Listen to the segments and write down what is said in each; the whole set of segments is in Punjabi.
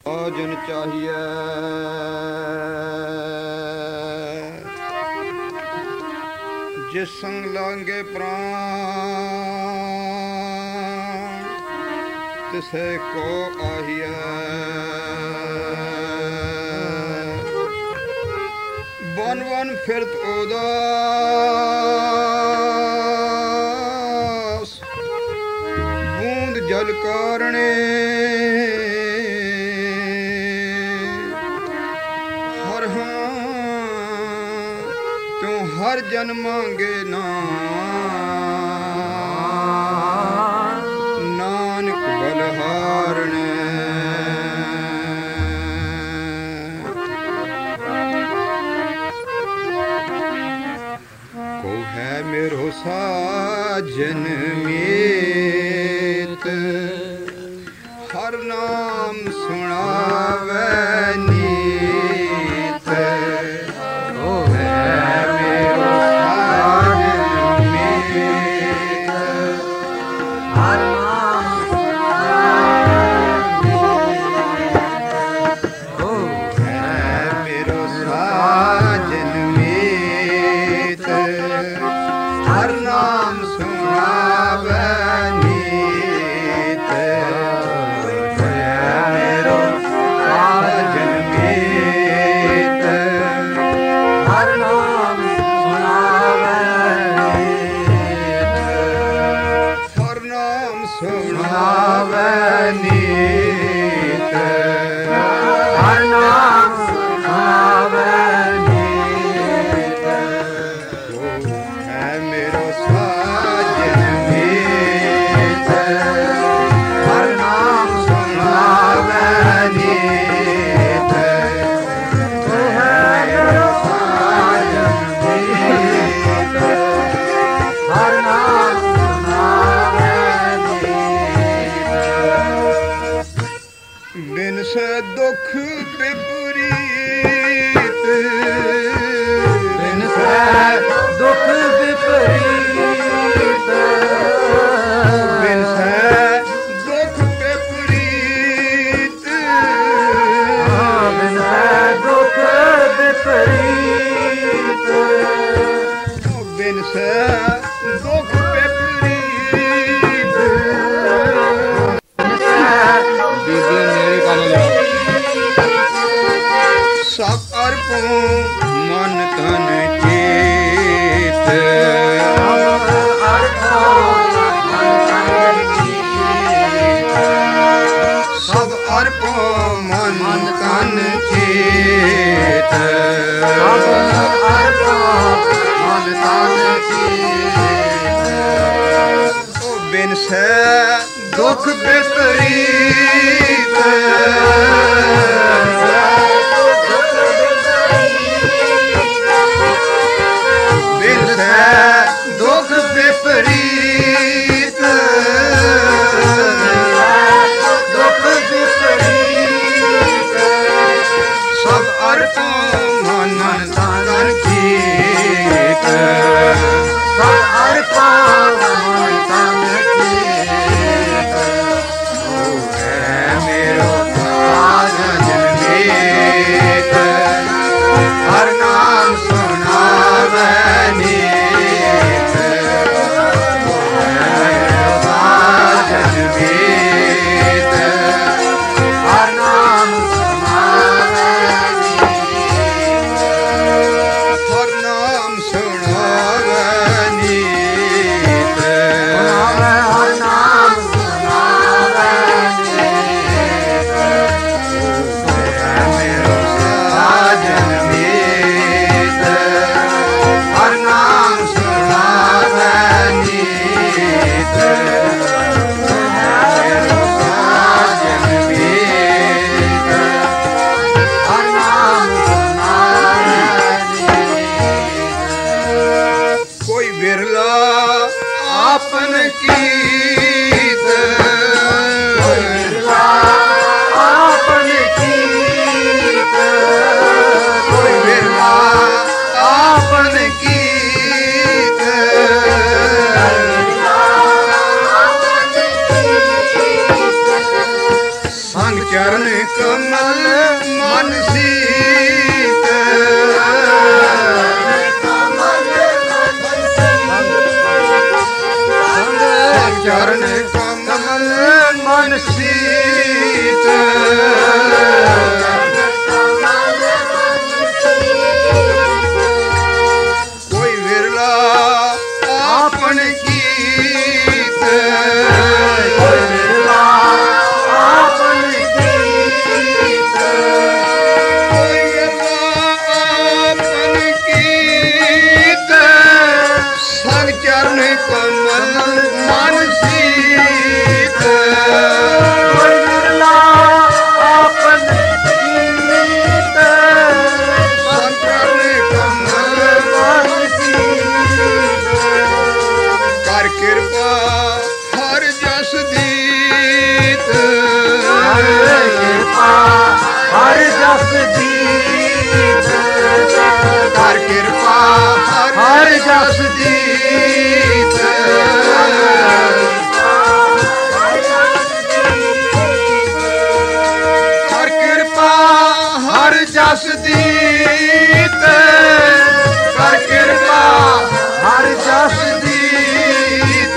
भोजन चाहिए जिस संग लांगे प्राण तिसे को आहिए। वन वन फिरत उदास बूंद जल कारणे हर जन मांगे नानक बलहारणे। को है मेरो साजन मीत हर नाम सुनावे नीत। दुख विपरीत बिन से दुख विपरीत बिन से दुख विपरीत बिन से दुख विपरीत बिन से दुख सब अर्पण मन तन चेत सब अर्पण मन तन चेत बिन से दुख विपरीत दुख विपरीत दुख विपरीत सब अर्पण मन तन चेत सब अर्पण मन तन चेत। ओ है मेरो कमल मन सीत चरण कमल मन सीत कोई विरला आपन कीत कोई विरला आपन कीत कोई विरला आपन कीत संग चरण कमल मन सीत कोई विरला आपन कीत संग चरण कमल मन सीत कर कृपा हर जस दीत कर कृपा हर जस दीत कर कृपा हर जस दीत कर कृपा हर जस दीत कर कृपा हर जस दीत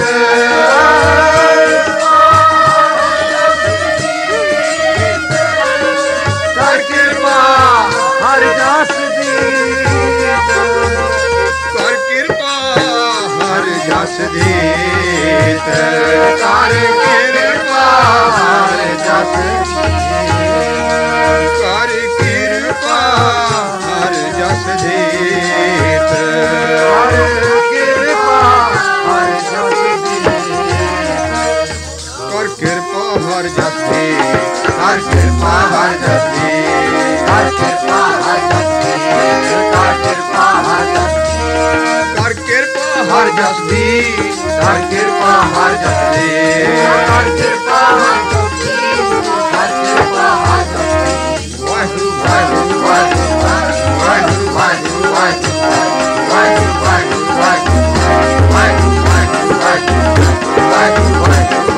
कर कृपा हर जस दीत कर कृपा हर जस दीत कर कृपा हर जस कर कृपा हर जस दीत कर कृपा हर जस दीत कर कृपा हर जस दीत कर कृपा हर जस दीत कर कृपा हर जस दीत कर कृपा हर जस कर कृपा हर जस दीत कर कृपा हर जस दीत कर कृपा हर जस दीत कर कृपा हर जस दीत वाहिगुरु वाहिगुरु वाहिगुरु वाहिगुरु वाहिगुरु वाहिगुरु वाहिगुरु वाहिगुरु वाहिगुरु वाहिगुरु वाहिगुरु वाहिगुरु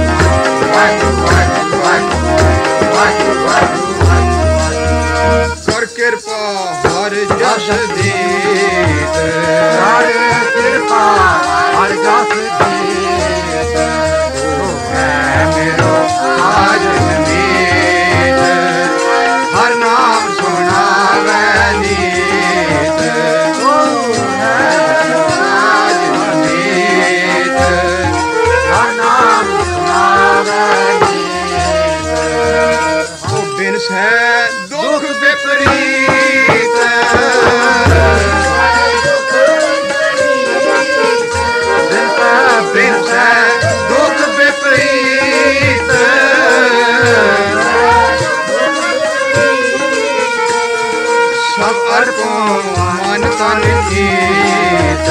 कर कृपा हर जस दीत कर कृपा हर जस दीत तू है मेरो साजन मीत हर नाम सुनावे नीत तू है साजन मीत हर नाम सुनावे नीत ओ बिनस है दुख विपरीत बिनस है दुख विपरीत सब अर्पों मन तन कीत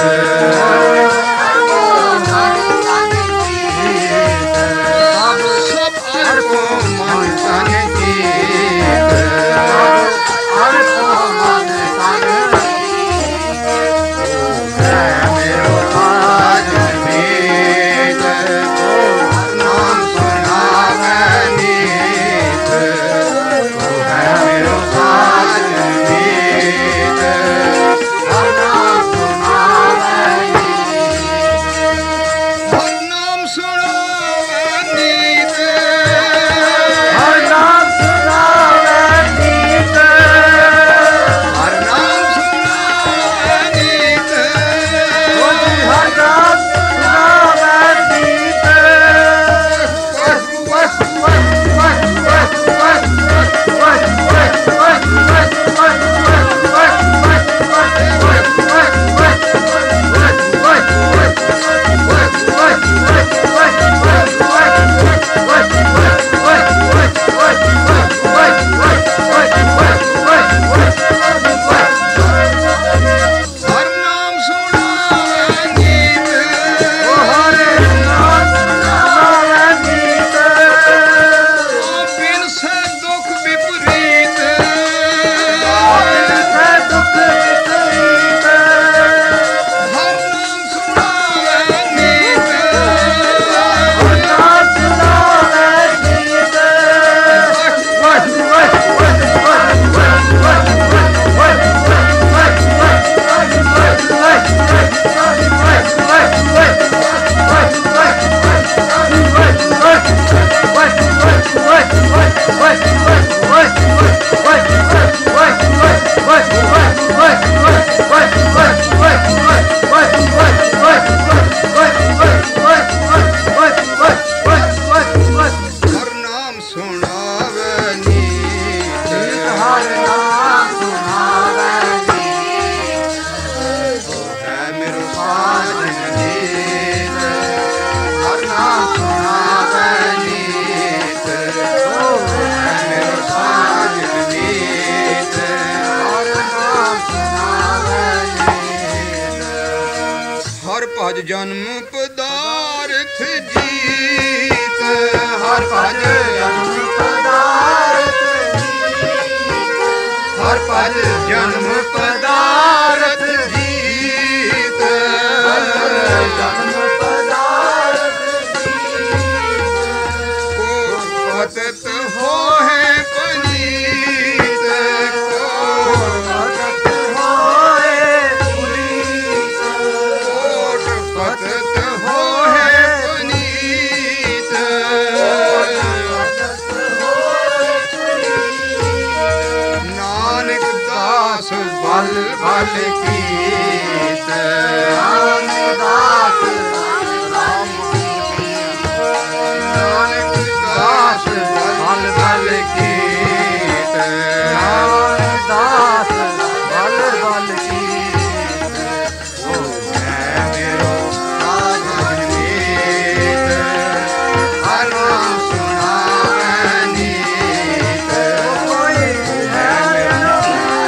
सब अर्पों मन तन कीत अर्पों मन तन है मेरो साजन मीत नाम सुनावे नीत तू है मेरो साजन मीत नाम सुनावे नीत ਭਜ ਜਨਮ ਪਦਾਰਥ ਜੀਤ ਹਰ ਭਜ ਜਨਮ ਪਦਾਰਥ ਹਰ ਭਜ ਜਨਮ ਪਦਾਰਥ ਜੀਤ ਜਨਮ ਪਦਾਰਥ ਜੀਤ ਕੋ ਪਤਤ ਹੋਏ ਪਨੀਤ ਕੋ ਪਤਤ ਹੋਏ ਪੁਨੀਤ ਕੋਟ ਪਤਤ ਹੋਏ ਪੁਨੀਤ ਨਾਨਕ ਦਾਸ ਬਲ ਬਲ ਕੀਤ ਨਾਨਕ ਦਾਸ ਨਾਨਕ ਦਾਸ ਬਲ ਬਲ ਕੀਤ ਨਾਨਕ ਦਾਸ ਬਲ ਬਲ ਕੀਤ ਓ ਹੈ ਮੇਰੋ ਸਾਜਨ ਮੀਤ ਹਰ ਨਾਮ ਸੁਣਾਵੈ ਨੀਤ ਕੋਈ ਹੈ ਮੇਰਾ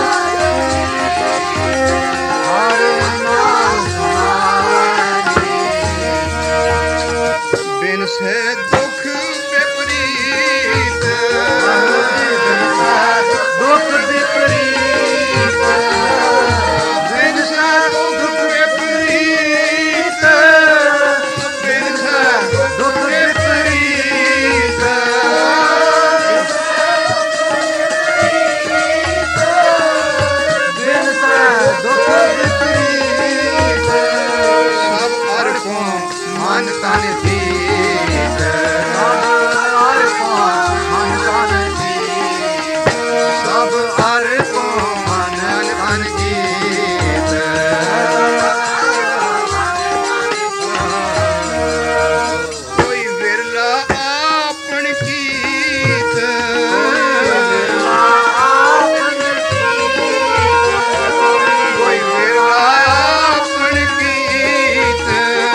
ਹਰ ਨਾਮ ਸੁਣਾਵੈ ਨੀਤ ਬਿਨ ਸੇ ਦੁਖ ਵਿਪਰੀਤ ਦੁਖ ਵਿਪਰੀਤ ਬਿਨ ਸੇ ਦੁਖ ਵਿਪਰੀਤ ਬਿਨ ਸੇ ਦੁਖ ਵਿਪਰੀਤ ਬਿਨ ਸੇ ਦੁਖ ਵਿਪਰੀਤ ਸਭ ਅਰਪੋ ਮਨ ਤਨ ਜੀਤ ਸਭ ਅਰਪੋ ਮਨ ਤਨ ਜੀਤ ਸਭ ਅਰਪੋ ਮਨ ਤਨ ਜੀਤ ਕੋਈ ਵਿਰਲਾ ਆਪਣ ਕੀਤ ਕੋਈ ਵਿਰਲਾ ਆਪਣ ਕੀਤ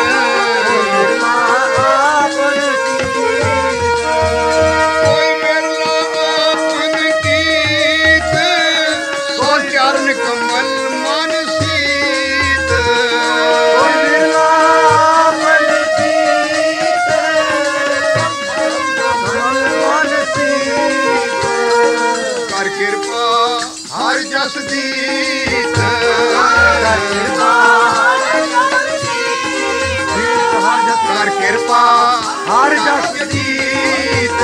ਕੋਈ ਵਿਰਲਾ ਆਪਣ ਕੀਤ ਸੋ ਚਰਨ ਕਮਲ ਮਨ ਸੀਤ ਕੋਈ ਵਿਰਲਾ ਆਪਣ ਕੀਤ ਕਮਲ ਮਨ ਸੀਤ ਕਰ ਕਿਰਪਾ ਹਰ ਜਸ ਦੀਤ ਕਰ ਕਿਰਪਾ ਹਰ ਜਸ ਦੀਤ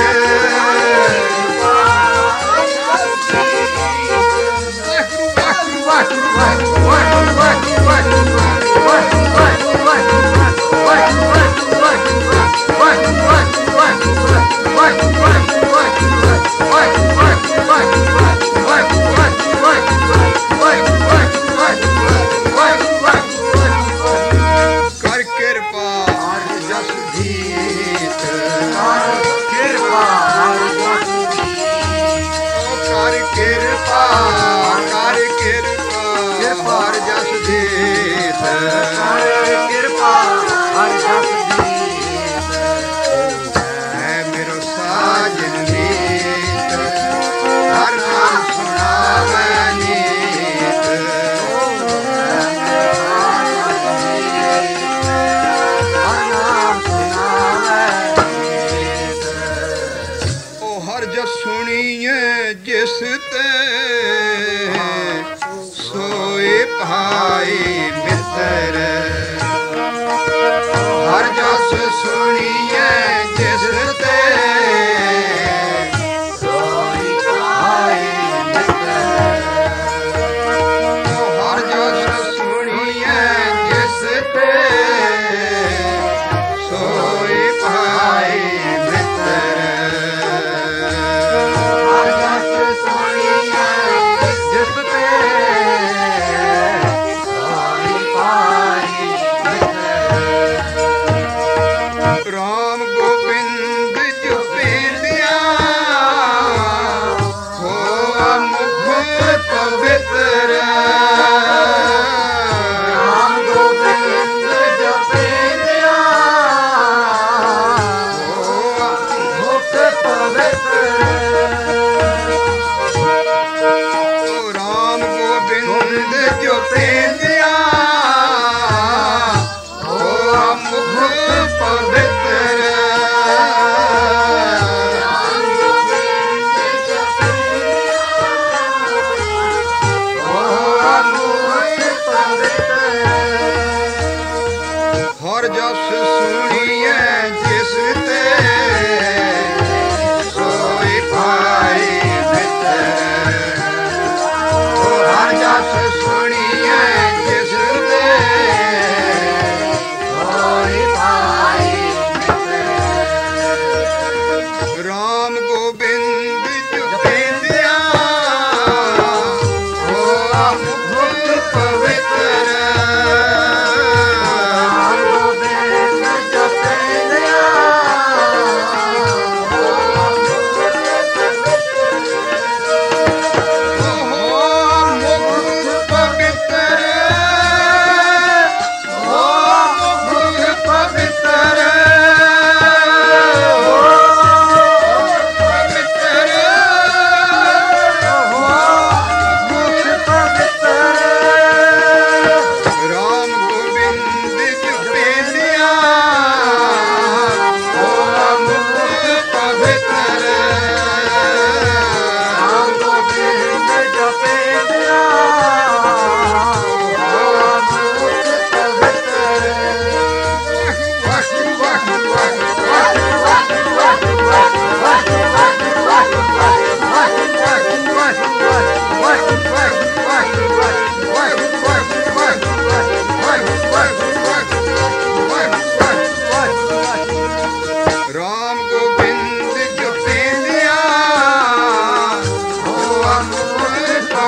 ਕਰ ਕਿਰਪਾ ਹਰ ਜਸ ਦੀਤ ਕਰ ਕਿਰਪਾ ਹਰ ਜਸ ਦੀਤ ਕਰ ਕਿਰਪਾ ਹਰ ਜਸ ਦੀਤ ਕਰ ਕਿਰਪਾ ਹਰ ਜਸ ਦੀਤ ਹੈ ਮੇਰੋ ਸਾਜਨ ਮੀਤ ਹਰ ਨਾਮ ਸੁਣਾਵੈ ਨੀਤ ਹਰ ਨਾਮ ਸੁਣਾਵੈ ਨੀਤ ਓ ਹਰ ਜਸ ਸੁਣੀਏ ਜਿਸ ਤੇ ਸੋਏ ਭਾਈ ਮਿੱਤਰ ਹਰ ਜਸ ਸੁਣੀਏ ਜਿਸ ਤੇ ਸੋਈ ਭਾਈ ਮਿੱਤਰ ਹਰ ਜਸ ਸੁਣੀਏ ਜਿਸ ਤੇ ਸੋਈ ਭਾਈ ਮਿੱਤਰ ਹਰ ਜਸ ਸੁਣੀਏ ਜਿਸ ਤੇ ਸੋਈ ਭਾਈ ਮਿੱਤਰ ਰਾਮ ਗੋਬਿੰਦ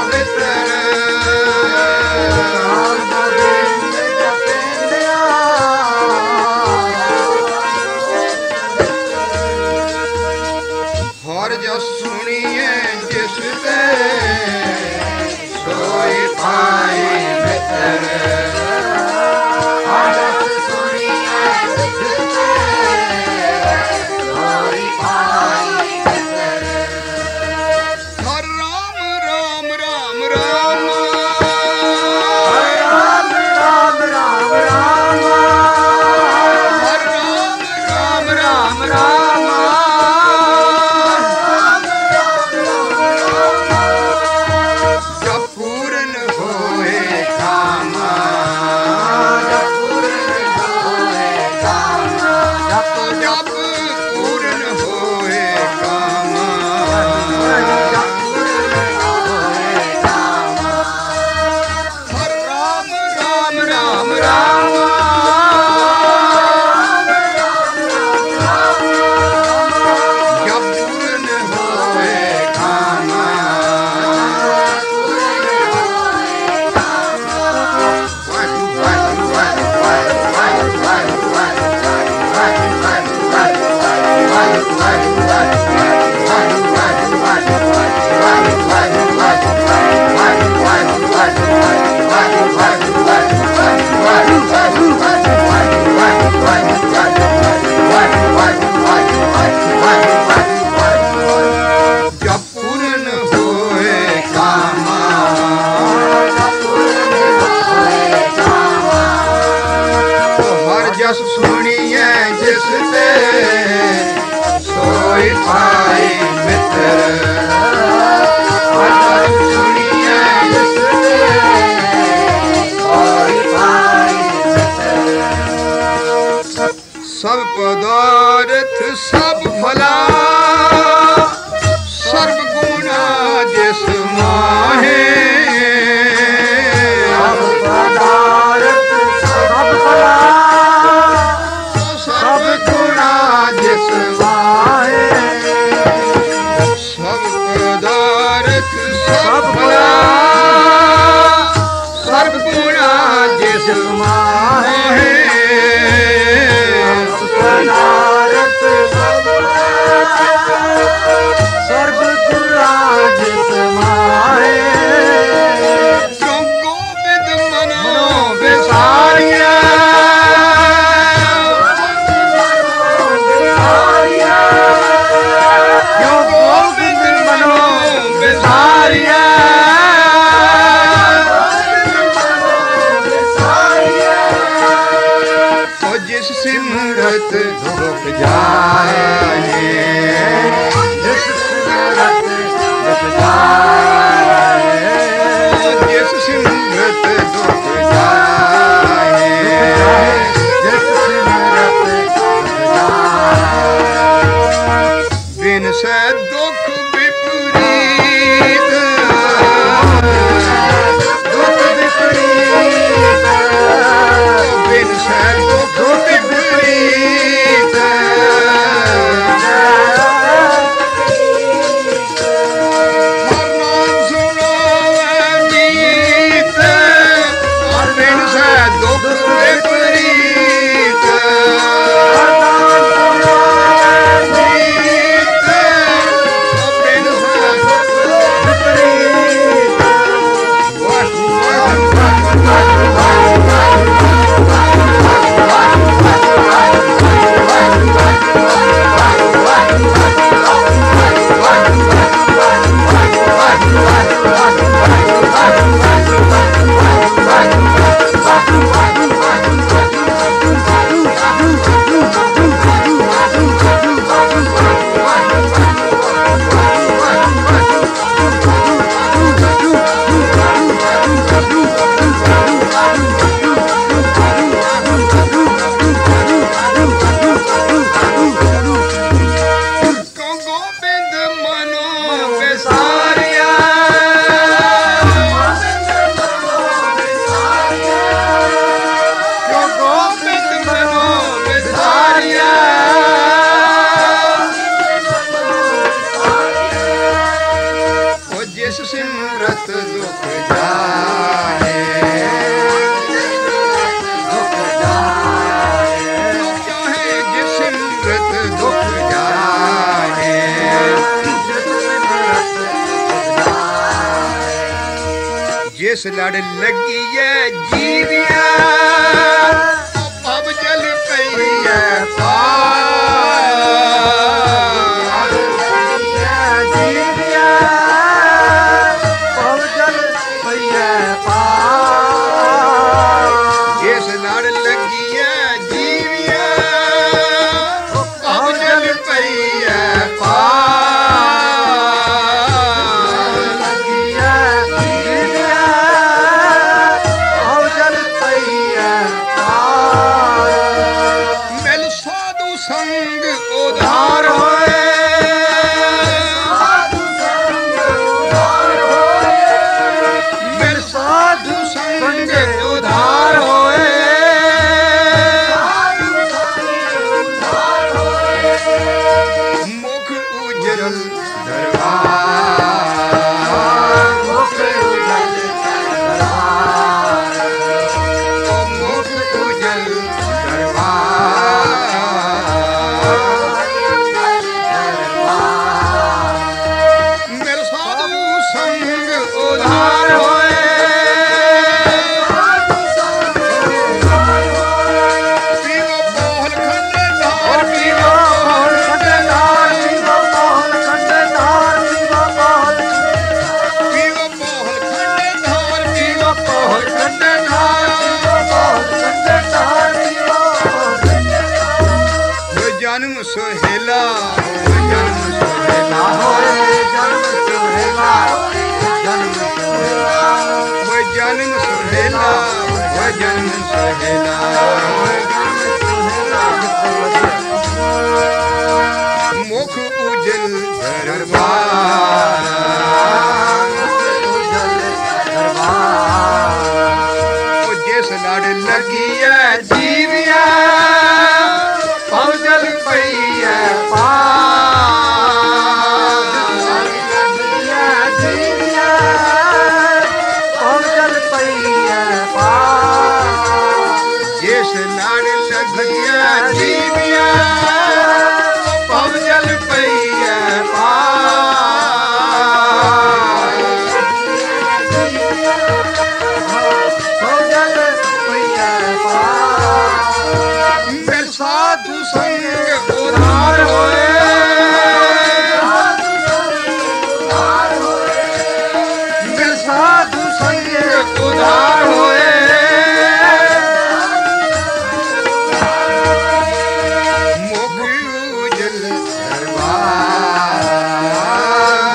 ਹਰ ਜਸ ਸੁਣੀਏ ਜਿਸ ਤੇ ਸੋਈ ਪਾਈ ਮਿੱਤਰ ਹਰ ਜਸ ਸੁਣੀਏ ਜਿਸ ਤੇ ਸੋਈ ਪਾਈ ਮਿੱਤਰ ਹਰ ਰਾਮ ਰਾਮ ਰਾਮ ਰਾਮ ਹਰ ਰਾਮ ਰਾਮ ਰਾਮ ਰਾਮ ਹਰ ਰਾਮ ਰਾਮ ਰਾਮ ਰਾਮ ਜਸ ਸੁਣੀਏ ਜਿਸ ਤੇ ਸੋਈ ਪਾਈ ਮਿੱਤਰ ਜਸ ਸੁਣੀਏ ਜਿਸ ਤੇ ਸੋਈ ਪਾਈ ਮਿੱਤਰ ਸਭ ਪਦਾਰਥ ਸਭ ਭਲਾ ਸਰਬ ਗੁਣਾ ਜਿਸ ਮਾਹੇ ਸਭ ਪਦਾਰਥ ਸਭ ਭਲਾ ਜਿਸ ਮਾਹੇ ਸਭ ਪਦਾਰਥ ਸਭ ਭਲਾ ਸਰਬ ਗੁਣਾ ਜਿਸ ਮਾਹੇ ਪਦਾਰਥ ਸਭ ਸਰਬ ਗੁਣਾ ਜਿਸ ਮਾਹੇ ਜੋ ਗੋਬਿੰਦ ਮਨੋ ਵਿਸਾਰੀਆ सिमरत दुख जाए जिस सिमरत दुख जाए जिस सिमरत दुख जाए जिस सिमरत दुख जाए बिन से दुख विपरीत दुख विपरीत बिन से दुख विपरीत जिस सिमरत दुख जाए, दुख जाए, चाहे जिस सिमरत दुख जाए, जिस लड़ लगी है जीविया अब जल पई है सुहेला, जन्म सुहेला, जन्म सुहेला, जन्म सुहेला, जन्म सुहेला, जन्म सुहेला, मुख उजल दरबार, जिस लड़ लगी है जीविया जल पई है जल पई है जिस लड़ लगी है जीविया जल पई है साधु संग उधार होए, साधु संग उधार होए, मुख उजल दरबार,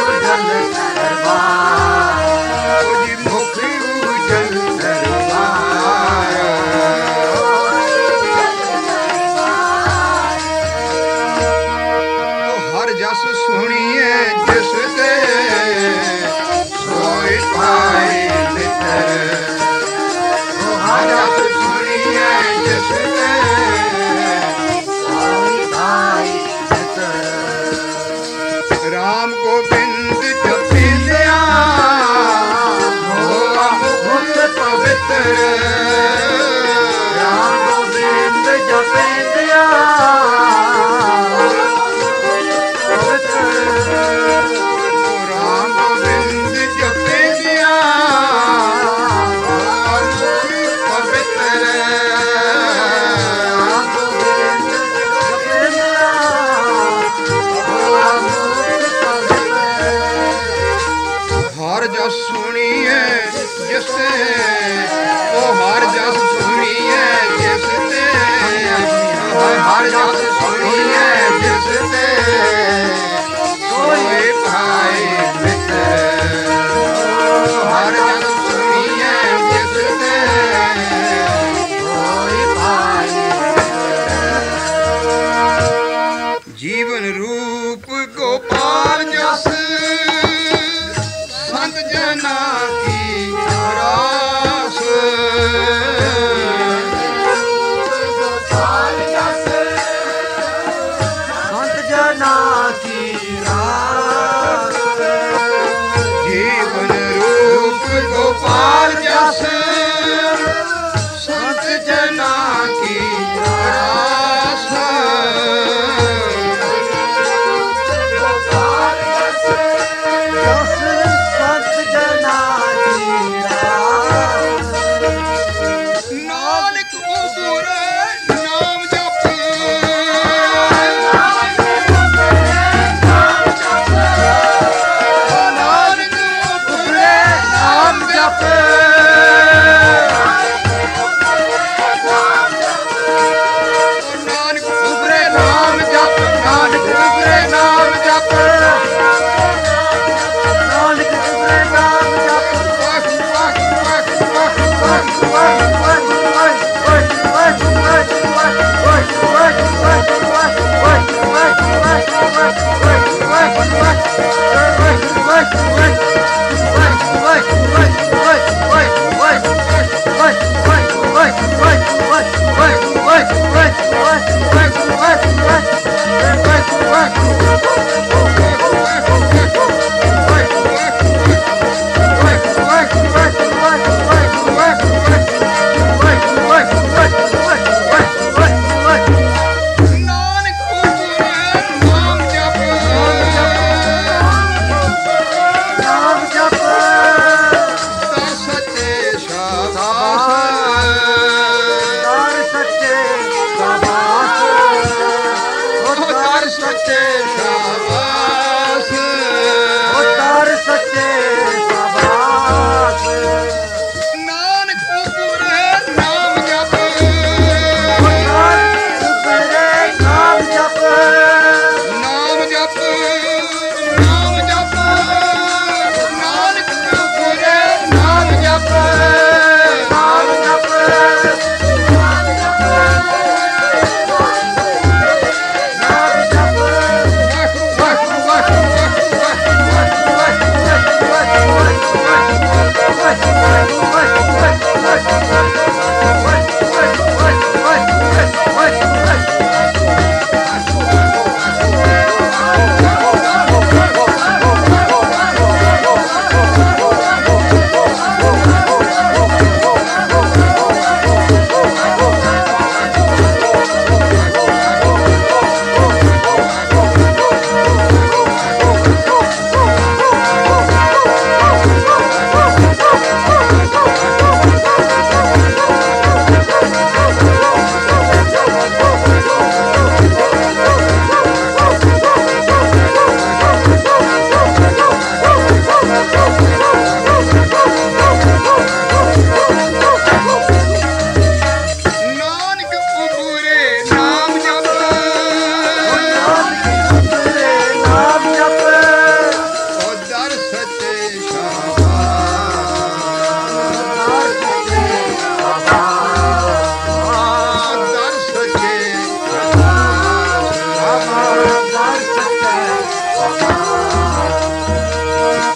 मुख उजल दरबार, जस सुनिए जिस दे सोई पाए मित्र, जस सुनिए जिस दे सोई पाए मित्र, राम गोविंद जपिया हो मुख पवित्र, राम गोविंद जपिया राम गोविंद जपिया पवित्र, हर जस सुनिए जिससे ओ हर जस सुनिए जिससे हर जस सुनिए जिससे सोई पाए मित्र, हर जस सुनिए जिससे सोई पाए जीवन रूप गोपाल जस संत जना की रास, संत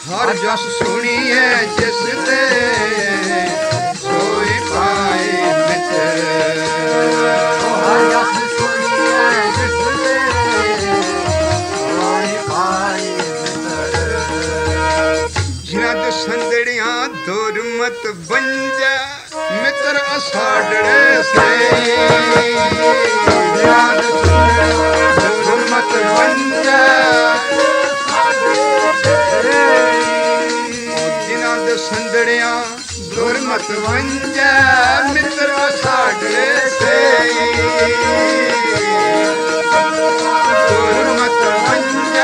ਹਰ ਜਸ ਸੁਣੀਏ ਜਿਸ ਤੇ ਸੋਈ ਪਾਏ ਮਿੱਤਰ ਹਰ ਜਸ ਸੁਣੀਏ ਜਿਸ ਤੇ ਸੋਈ ਪਾਏ ਮਿੱਤਰ ਜਿਨ੍ਹਾਂ ਦੇ ਸੰਦੜੀਆਂ ਦੁਰਮਤ ਬੰਜੈ ਮਿੱਤਰ ਅਸਾੜੜੇ ਸੇ ਦੁਰਮਤ ਬੰਜੈ ਜਿਨ੍ਹਾਂ ਦੇ ਸੰਦੜੀਆਂ ਦੁਰਮਤ ਬੰਜੈ ਮਿੱਤਰ ਅਸਾੜੜੇ ਸੇ ਦੁਰਮਤ ਬੰਜੈ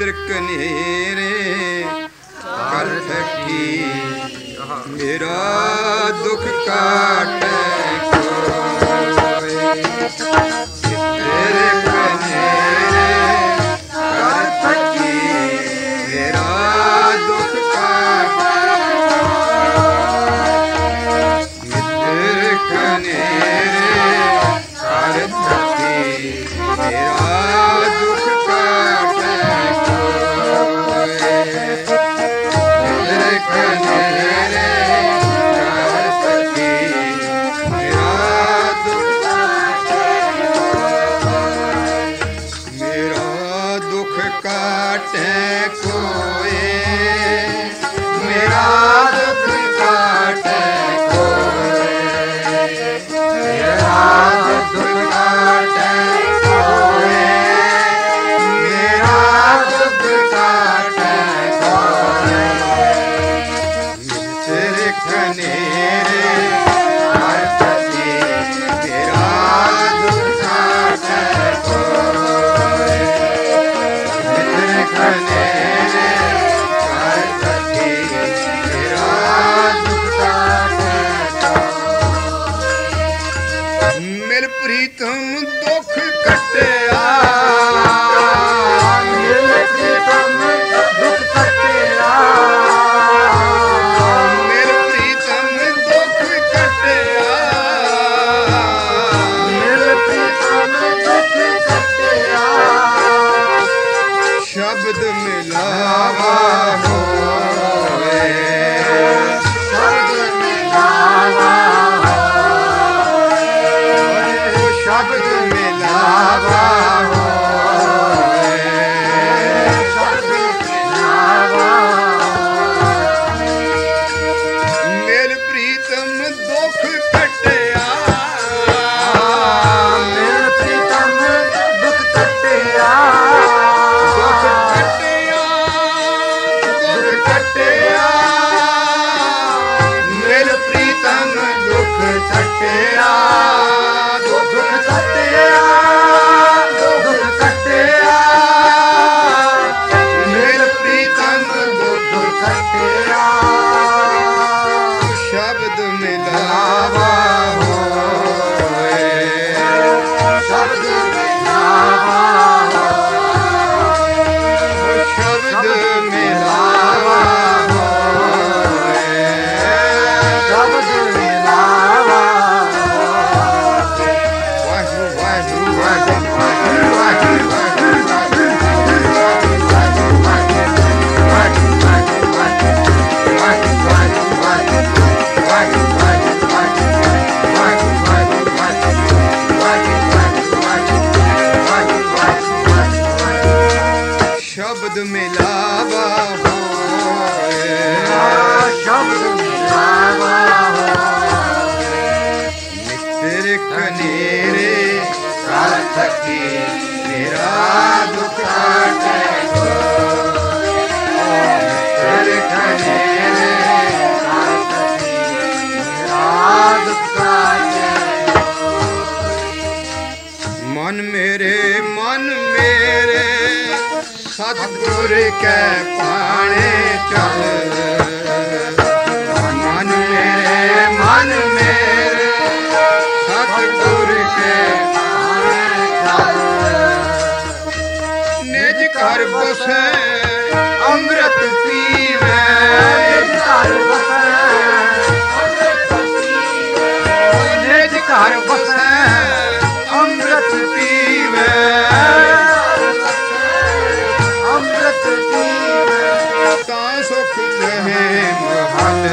ਮਿੱਤਰ ਕਨੇਰੇ ਕਰ ਸਕੀ ਮੇਰਾ ਦੁੱਖ ਕਾਟੈ ਕੋਈ ਤੇਰੇ ਕਨੇਰੇ ਕਰ ਸਕੀ ਮੇਰਾ ਦੁੱਖ ਕਾਟੈ ਮਿੱਤਰ ਕਨੇਰੇ ਕਰ ਸਕੀ ਮੇਰਾ ਦੁੱਖ ਕਾਟੈ ਕੋਈ ਤੇਰੇ ਕਨੇਰੇ ਕਰ ਸਕੀ ਮੇਰਾ ਦੁੱਖ ਮੇਰਾ ਦੁੱਖ ਕਾਟੈ ਕੋਏ ਮੇਰਾ ਦੁੱਖ ਕਾਟੈ ਕੋਏ ਮੇਰਾ ਦੁੱਖ ਕਾਟੈ ਕੋਏ ਮੇਰਾ ਦੁੱਖ ਕਾਟੈ ਕੋਏ ਤੇਰੇ ਕਨੇਰੇ ਕਰ ਸਕੀ ਮੇਰਾ ਦੁੱਖ ਕਾਟੈ ਕੋਏ ਤੇਰੇ ਕਨੇਰੇ ਕਰ ਸਕੀ ਮੇਰਾ ਦੁੱਖ ਕਾਟੈ ਕੋਏ ਮਿਲ ਪ੍ਰੀਤਮ ਦੁੱਖ ਕੱਟਿਆ ਮਿਲ ਪ੍ਰੀਤਮ ਦੁੱਖ ਕੱਟਿਆ ਮਿਲ ਪ੍ਰੀਤਮ ਦੁੱਖ ਕੱਟਿਆ ਮਿਲ ਪ੍ਰੀਤਮ ਦੁੱਖ ਕੱਟਿਆ ਸ਼ਬਦ ਮਿਲਾਵਾ ਹੋਏ ਸ਼ਬਦ ਮਿਲਾਵਾ ਸ਼ਬਦ ਮਿਲਾਵਾ ਹੋਏ ਸ਼ਬਦ ਮਿਲਾਵਾ ਮਿਲ ਪ੍ਰੀਤਮ ਦੁੱਖ ਕੱਟਿਆ ਮਿਲ ਪ੍ਰੀਤਮ ਦੁੱਖ ਕੱਟਿਆ ਦੁੱਖ ਕੱਟਿਆ ਦੁੱਖ ਕੱਟਿਆ ਮਿਲ ਪ੍ਰੀਤਮ ਦੁੱਖ ਕੱਟਿਆ ਦੁੱਖ ਕੱਟਿਆ ਦੁੱਖ ਕੱਟਿਆ ਮਿਲ ਪ੍ਰੀਤਮ ਦੁੱਖ ਕੱਟਿਆ ਸ਼ਬਦ ਮਿਲਾਵਾ ਹੋਏ ਸ਼ਬਦ ਮਿਲਾਵਾ ਸ਼ਬਦ ਮਿਲਾਵਾ ਹੋਏ ਸ਼ਬਦ ਮਿਲਾਵਾ ਵਾਹਿਗੁਰੂ ਵਾਹਿਗੁਰੂ ਵਾਹਿਗੁਰੂ ਵਾਹਿਗੁਰੂ ਸ਼ਬਦ ਮਿਲਾਵਾ ਹੋਏ ਸ਼ਬਦ ਮਿਲਾਵਾ ਮਿੱਤਰ ਕਨੇਰੇ ਕਰ ਸਕੀ ਮੇਰਾ ਦੁੱਖ ਕਾਟੈ ਮਿੱਤਰ ਕਨੇਰੇ ਕਰ ਸਕੀ ਮੇਰਾ ਦੁੱਖ ਕਾਟੈ ਮਨ ਮੇਰੇ ਸਤਿਗੁਰ ਕੈ ਪਾਣੇ ਚੱਲ ਮਨ ਮੇਰੇ ਸਤਿਗੁਰ ਕੈ ਪਾਣੇ ਚੱਲ ਨਿਜ ਘਰ ਬਸੈ ਅੰਮ੍ਰਿਤ ਪੀਵੈ ਨਿਜ ਘਰ ਬਸੈ ਨਿਜ ਘਰ ਬਸੈ ਅੰਮ੍ਰਿਤ ਪੀਵੈ ਅੰਮ੍ਰਿਤ ਪੀਵੈ ਤਾਂ ਸੁਖ ਰਹੇ ਮਹਲ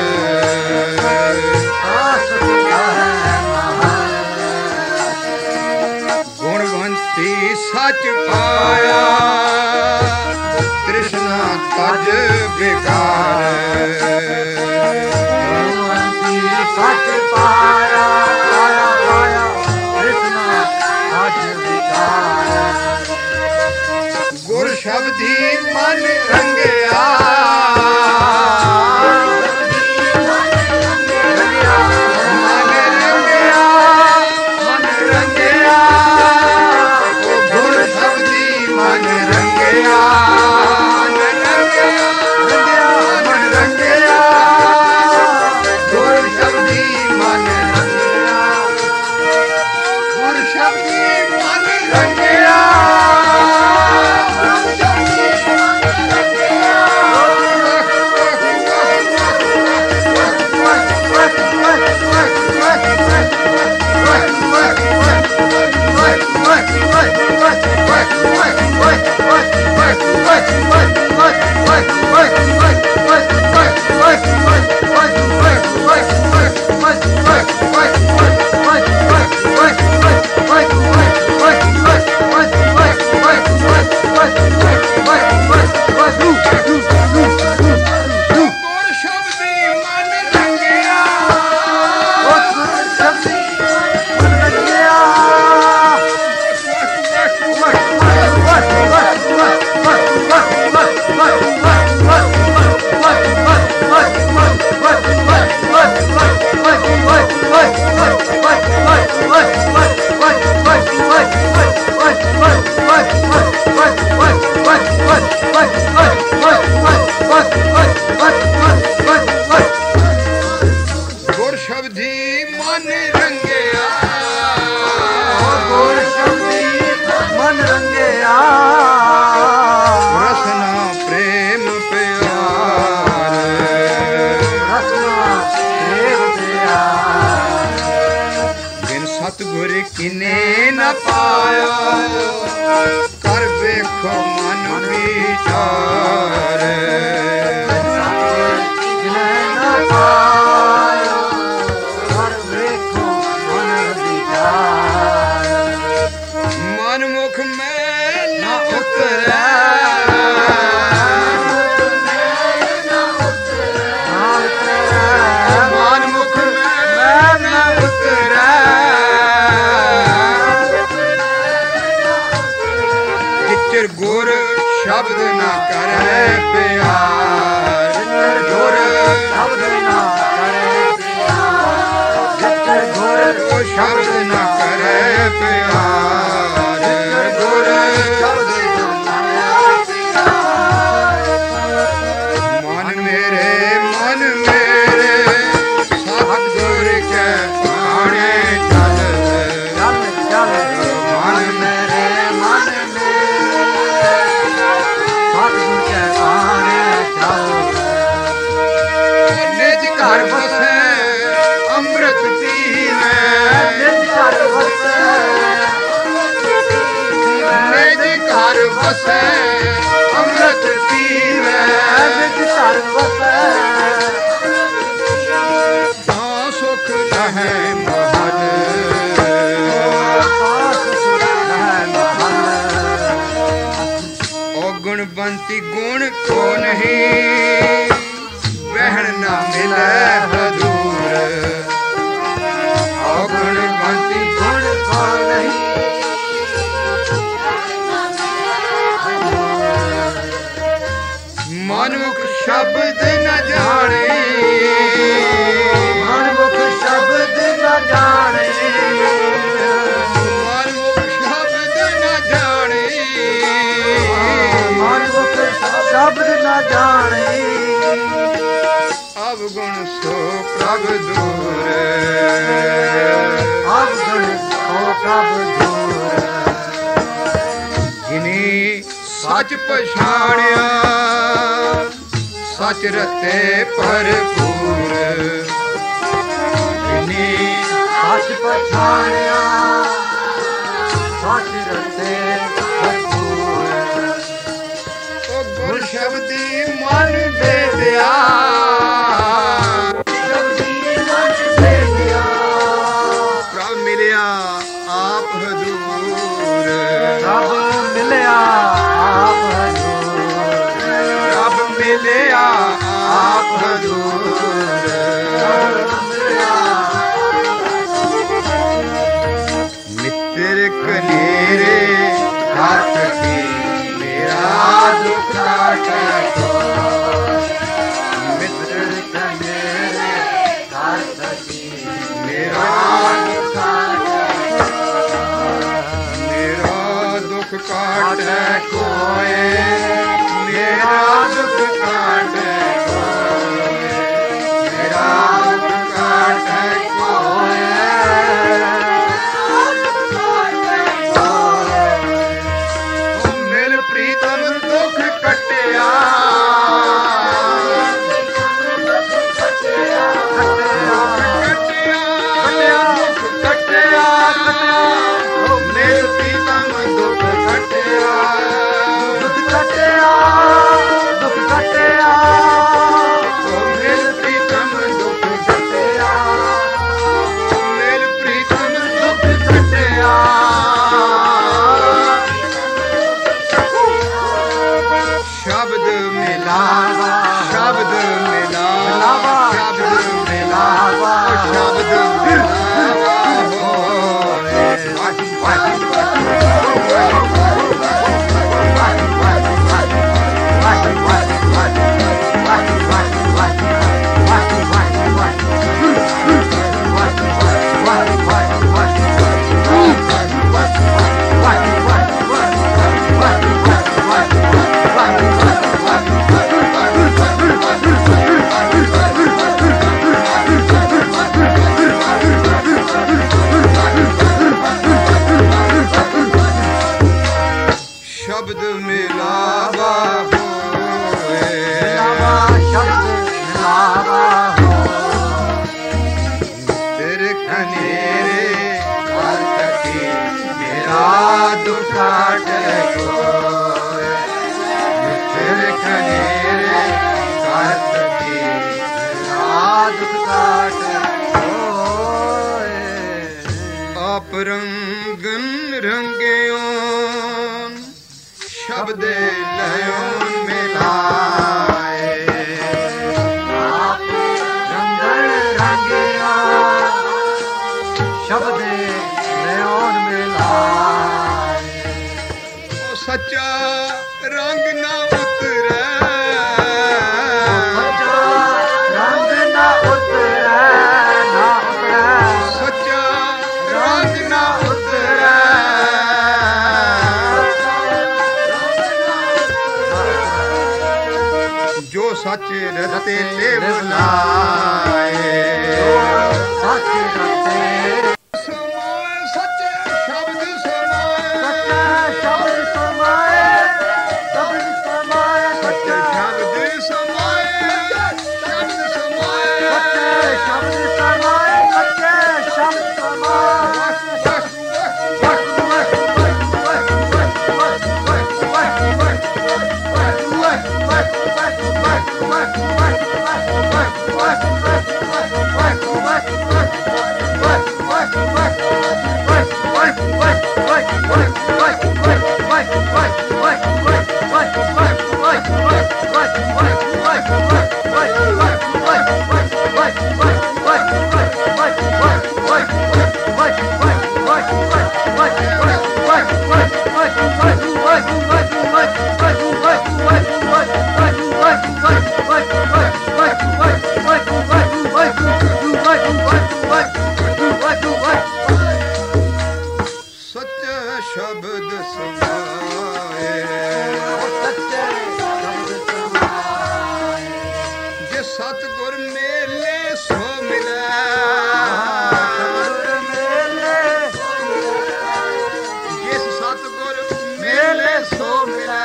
ਗੁਣਵੰਤੀ ਸੱਚ ਪਾਇਆ ਤ੍ਰਿਸ਼ਨਾ ਤਜ ਬਿਕਾਰ ਸੱਚ ਪਾਇਆ ਪਾਇਆ ਪਾਇਆ ਕ੍ਰਿਸ਼ਨਾ ਸੱਚ ਵਿਚਾਰ ਗੁਰ ਸ਼ਬਦੀ ਮਨ ਰੰਗਿਆ ਗੁਰ ਸ਼ਬਦੀ ਮਨ ਰੰਗਿਆ ਗੁਰ ਸ਼ਬਦੀ ਮਨ ਰੰਗਿਆ, ਗੁਰ ਸ਼ਬਦੀ ਮਨ ਰੰਗਿਆ, ਰਸਨਾ ਪ੍ਰੇਮ ਪਿਆਰ, ਰਸਨਾ ਪ੍ਰੇਮ ਪਿਆਰ, ਬਿਨ ਸਤਿਗੁਰ ਕਿਨੇ ਨ ਪਾਇਆ, ਕਰ ਵੇਖੋ ਮਨ ਵਿਚਾਰ, ਜਿਨੈ ਨ ਪਾਇਆ, ਕਰ ਵੇਖੋ ਮਨ ਵਿਚਾਰ, ਮਨ ਮੁਖ ਮੈਂ ਨ ਉਤਰੈ, ਮਨ ਮੁਖ ਮੈਂ ਨ ਉਤਰੈ, ਜਿਚਰ ਗੁਰ ਸ਼ਬਦ ਨਾ ਕਰੈ ਪਿਆਰ, ਗੁਰ ਸ਼ਬਦ ਨਾ ਕਰੇ ਪਿਆਰ, ਜਿਤਰ ਗੁਰ ਸ਼ਬਦ ਨਾ ਕਰੈ ਪਿਆਰ, ਗੁਰ ਸ਼ਬਦ ਨਾ ਕਰੇ ਪਿਆਰ, ਮਨ ਮੇਰੇ ਸਤਿਗੁਰ ਕੈ ਬਾਣੇ ਚੱਲ, ਚੱਲ ਚੱਲ ਮਨ ਮੇਰੇ ਮਨ ਮੇਰੇ, ਸਤਿਗੁਰ ਕੈ ਬਾਣੇ ਚੱਲ, ਨਿਜ ਘਰ ਵਸੈ ਅੰਮ੍ਰਿਤ ਪੀਵੈ, ਨਿਜ ਘਰ ਵਸੈ, ਨਿਜ ਘਰ ਵਸੈ ਅੰਮ੍ਰਿਤ ਪੀਵੈ, ਨਿਜ ਘਰ ਵਸੈ, ਤਾਂ ਸੁਖ ਲਹੈ ਮਹਲ, ਔਗਣਬੰਤੀ ਗੁਣ ਕੋ ਨਹੀਂ, ਵਹਿਣ ਨਾ ਮਿਲੈ ਹਦੂਰ, ਔਗਣਬੰਤੀ ਗੁਣ ਕੋ ਨਹੀਂ, ਮਨੁੱਖ ਸ਼ਬਦ ਨ ਜਾਣੇ, ਮਨਮੁਖ ਸ਼ਬਦ ਨ ਜਾਣੇ, ਮਨੁੱਖ ਸ਼ਬਦ ਨ ਜਾਣੇ, ਮਨਮੁਖ ਸ਼ਬਦ ਨ ਜਾਣੇ, ਅਵਗੁਣ ਸੋ ਪ੍ਰਭ ਦੂਰ, ਅਵਗੁਣ ਸੋ ਪ੍ਰਭ ਦੂਰ, ਜਿਨੀ ਸੱਚ ਪਛਾਣਿਆ, ਸੱਚ ਰਤੇ ਭਰਪੂਰ, ਜਿਨੀ ਸੱਚ ਪਛਾਣਿਆ, ਸੱਚ ਰਤੇ ਭਰਪੂਰ, ਉਹ ਗੁਰ ਸ਼ਬਦੀ ਮਨ ਬੇਦਿਆ, ਸ਼ਬਦੀ ਮਨ ਭੇਜਿਆ, ਪ੍ਰਭ ਮਿਲਿਆ ਆਪ ਹਦੂਰ, ਪ੍ਰਭ ਮਿਲਿਆ ਆਪ ਹਜ਼ੂਰ, ਪ੍ਰਭ ਮਿਲਿਆ ਆਪ ਹਦੂਰ, ਮਿੱਤਰ ਕਨੇਰੇ ਹੱਥ ਕੀ ਮੇਰਾ ਦੁੱਖ ਕਾਟੈ ਕੋ, ਮਿੱਤਰ ਮੇਰੇ ਘਰ ਸਕੀ, ਮੇਰਾ ਮੇਰਾ ਦੁੱਖ ਕਾਟੈ ਕੋਏ, ਮੇਰਾ ਦੁੱਖ ਕਾਟੈ ਕੋਏ, ਮੇਰਾ ਦੁੱਖ ਕਾਟੈ ਕੋਏ, ਉਹ ਮਿਲ ਪ੍ਰੀਤਮ ਦੁੱਖ ਕੱਟਿਆ, ਦੁੱਖ ਸ਼ਬਦ ਮਿਲਾਵਾ ਹੋਏ ਸ਼ਬਦ ਮਿਲਾਵਾ ਤੇਰੇ ਕਨੇਰੇ ਹਰ ਤਕੀ ਮੇਰਾ ਦੁੱਖ ਕਾਟੇ ਕੋਏ ਤੇਰੇ ਕਨੇਰੇ ਹਰ ਤਕੀ ਮੇਰਾ ਦੁੱਖ ਕਾਟੇ ਕੋਏ ਆਪ ਰੰਗਨ ਰੰਗਿਓ ਸ਼ਬਦੇ ਲਿਓ ਮਿਲਾਏ ਆਪ ਰੰਗਨ ਰੰਗਿਆ ਸ਼ਬਦੇ ਲਿਓ ਮਿਲਾਏ ਉਹ ਸੱਚਾ ਰੰਗ ਨਾ ਉਤਰੈ ਸੱਚਾ ਰੰਗ ਨਾ ਉਤਰੈ ਨਾ ਉਤਰੈ ਸੱਚਾ ਰੰਗ ਨਾ ਉਤਰੈ ਜੋ ਸੱਚ ਰਤੇ ਲੈ ਬੁਲਾਏ ਸੱਚ ਰਤੇ ਸਮਾਏ ਸੱਚੇ ਸ਼ਬਦ ਸਮਾਏ ਸੱਚਾ ਸ਼ਬਦ ਸਮਾਏ ਸ਼ਬਦ ਸਮਾਏ ਸੱਚੇ ਸੱਚਾ ਸ਼ਬਦ ਸਮਾਏ ਸ਼ਬਦ ਸਮਾਏ ਸੱਚੇ ਸ਼ਬਦ ਸਮਾਏ ਸੱਚੇ ਸ਼ਬਦ ਸਮਾਏ ਸੱਚੇ ਸ਼ਬਦ ਸਮਾਏ ਜੇ ਸਤਿਗੁਰ ਮੇਲੇ ਸੋ ਮਿਲੈ ਜਿਸ ਸਤਿਗੁਰ ਮੇਲੇ ਸੋ ਮਿਲੈ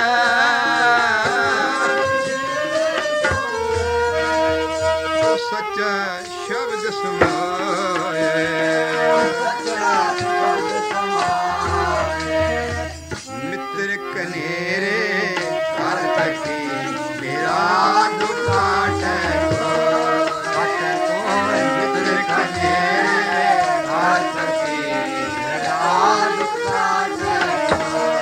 ਉਹ ਸੱਚਾ ਸ਼ਬਦ ਸਮਾਏ ਮਿੱਤਰ ਕਨੇਰੇ ਹਰ ਤਕੀ ਮੇਰਾ ਦੁੱਖ ਕਾਟੇ ਕੋਏ ਮਿੱਤਰ ਕਨੇਰੇ ਹਰ ਤਕੀ ਮੇਰਾ ਦੁੱਖ ਕਾਟੇ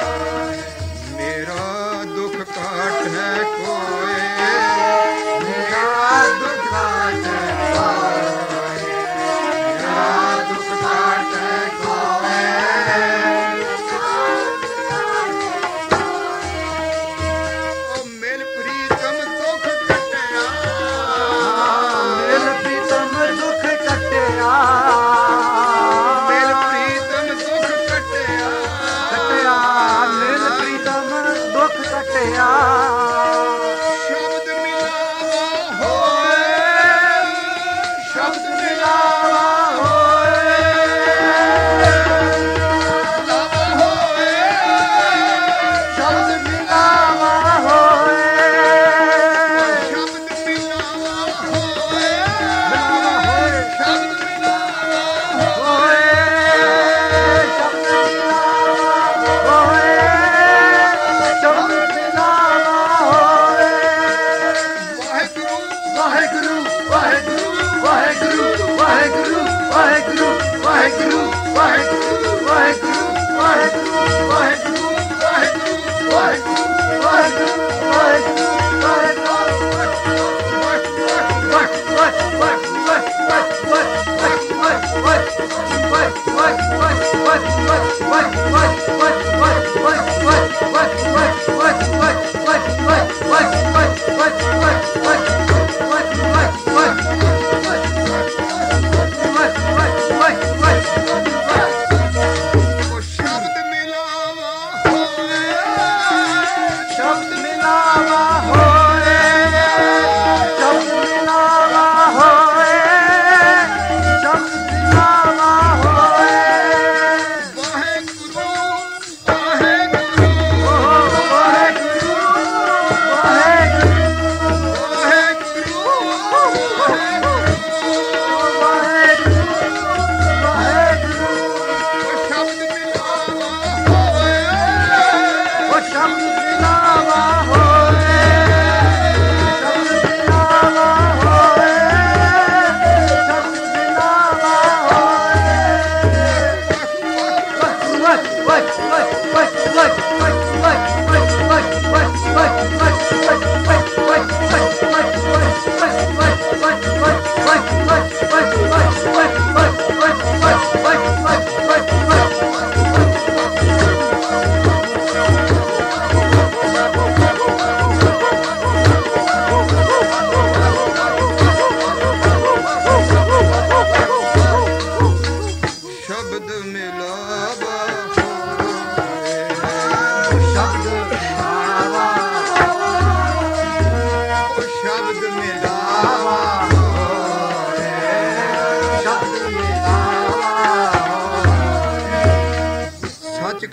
ਮੇਰਾ ਦੁੱਖ ਕਾਟੇ ਕੋਏ ਮੇਰਾ ਦੁੱਖ ਕਾਟੇ ਕੋਏ ਮੇਰਾ ਦੁੱਖ ਕਾਟੇ ਕੋਏ ਉਹ ਮਿਲ ਪ੍ਰੀਤਮ ਦੁੱਖ ਕੱਟਿਆ ਮਿਲ ਪ੍ਰੀਤਮ ਦੁੱਖ ਕੱਟਿਆ ਮਿਲ ਪ੍ਰੀਤਮ ਦੁੱਖ ਕੱਟਿਆ ਕੱਟਿਆ ਮਿਲ ਪ੍ਰੀਤਮ ਦੁੱਖ ਕੱਟਿਆ ਸ਼ਬਦ ਮਿਲਾਵਾ ਹੋਏ ਸ਼ਬਦ ਮਿਲਾਵਾ ਮਿਲਾਵਾ ਹੋਏ ਸ਼ਬਦ ਮਿਲਾਵਾ ਹੋਏ ਸ਼ਬਦ ਮਿਲਾਵਾ ਹੋਏ ਮਿਲਾਵਾ ਹੋਏ ਸ਼ਬਦ ਮਿਲਾਵਾ ਹੋਏ ਸ਼ਬਦ ਮਿਲਾਵਾ ਹੋਏ ਸ਼ਬਦ ਮਿਲਾਵਾ ਹੋਏ ਵਾਹਿਗੁਰੂ ਵਾਹਿਗੁਰੂ ਵਾਹਿਗੁਰੂ ਵਾਹਿਗੁਰੂ ਵਾਹਿਗੁਰੂ ਵਾਹਿਗੁਰੂ ਵਾਹਿਗੁਰੂ ਵਾਹਿਗੁਰੂ ਵਾਹਿਗੁਰੂ ਵਾਹਿਗੁਰੂ ਵਾਹਿਗੁਰੂ ਵਾਹਿਗੁਰੂ ਉਹ ਸ਼ਬਦ ਮਿਲਾਵਾ ਹੋਏ ਸ਼ਬਦ ਮਿਲਾਵਾ ਹੋਏ ਸ਼ਬਦ ਮਿਲਾਵਾ ਹੋਏ ਸ਼ਬਦ ਮਿਲਾਵਾ ਹੋਏ ਵਾਹਿਗੁਰੂ ਵਾਹਿਗੁਰੂ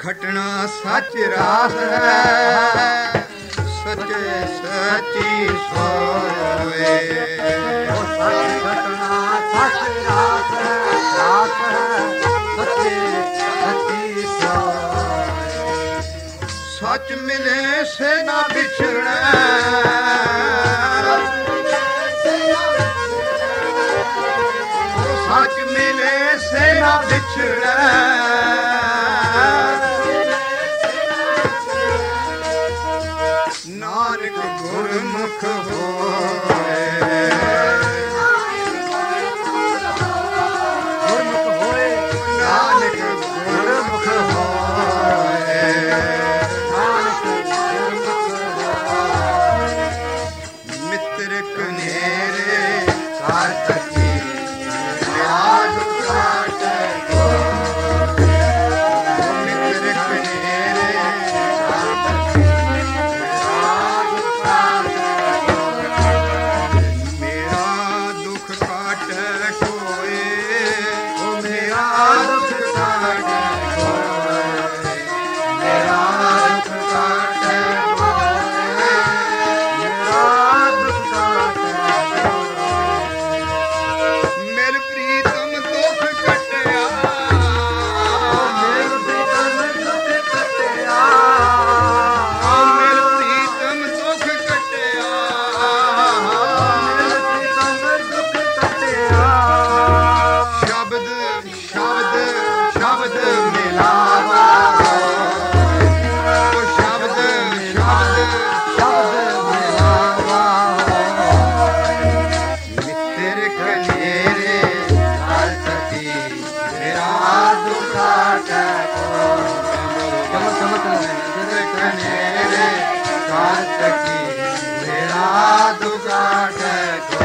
ਖਟਣਾ ਸੱਚ ਰਾਸ ਹੈ, ਸੱਚੇ ਸੱਚੀ ਸੋਏ। ਉਹ ਸੱਚ ਖਟਣਾ ਸੱਚ ਰਾਸ ਹੈ, ਸੱਚੇ ਸੱਚੀ ਸੋਏ। ਸੱਚ ਮਿਲੇ ਸੇ ਨਾ ਵਿਛੜੈ, ਸੱਚ ਮਿਲੇ ਸੇ ਨਾ ਵਿਛੜੈ। ਨਾਨਕ ਗੁਰਮੁਖ ਹੋਏ, ਗੁਰਮੁਖ ਹੋਏ, ਨਾਨਕ ਗੁਰਮੁਖ ਹੋਏ। ਨਾਨਕ ਗੁਰਮੁਖ ਹੋਏ। ਮਿੱਤਰ ਕਨੇਰੇ ਕਰ ਸਕੀ ਲਿਆਦ ਕਾਟੇ ਕੋ, ਮਿੱਤਰ ਕਨੇਰੇ ਕਰ ਸਕੀ ਲਿਆਦ ਕਾਟੇ ਕੋ। ਮੇਰਾ ਦੁੱਖ ਕਾਟੇ ਕੋਏ, ਓ ਮੇਰਾ ਦੁੱਖ ਕਾਟੇ ਕੋਏ, ਮੇਰਾ ਦੁੱਖ ਕਾਟੇ ਕੋਏ, ਮੇਰਾ ਦੁੱਖ ਕਾਟੇ ਮੇਰ ਪ੍ਰੀਤਮ ਦੁੱਖ ਕਟਿਆ, ਮੇਰ ਪ੍ਰੀਤਮ ਦੁੱਖ ਕਟਿਆ, ਮੇਰ ਪ੍ਰੀਤਮ ਦੁੱਖ ਕਟਿਆ। ਮੇਰ ਪ੍ਰੀਤਮ ਦੁੱਖ ਕਟਿਆ। ਸ਼ਬਦ ਸ਼ਬਦ ਸ਼ਬਦ ਮਿਲਾਵਾ, ਓ ਸ਼ਬਦ ਸ਼ਬਦ ਸ਼ਬਦ ਮਿਲਾਵਾ, ਮਿੱਤਰ ਕਨੇਰੇ ਕਰ ਸਕੀ ਮੇਰਾ ਦੁੱਖ ਕਾਟੇ ਕੋ। ਚਮਕ ਚਮਕ ਮਿੱਤਰ ਕਨੇਰੇ ਕਰ ਸਕੀ ਮੇਰਾ ਦੁੱਖ ਕਾਟੇ ਕੋ।